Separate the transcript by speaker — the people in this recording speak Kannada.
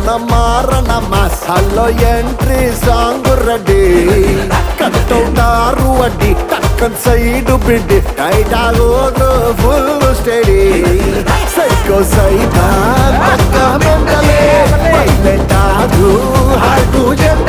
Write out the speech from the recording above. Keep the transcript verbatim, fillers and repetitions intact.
Speaker 1: ಮಾರಣ mass hello entry song ready ಕಟ್ಟೌಟಾರು ಅಡ್ಡಿ ಟಕ್ಕನ್ ಸೈಡು ಬಿಡ್ಡಿ ಟೈಟ್ ಆಗೋದು ಫುಲ್ ಸ್ಟಡಿ ಸೈಕೋ ಸೈತಾ ಪಕ್ಕ ಮೆಂಟಲೇ ವೈಲೆಂಟ್ ಆದ್ರೂ ಹಾರ್ಟು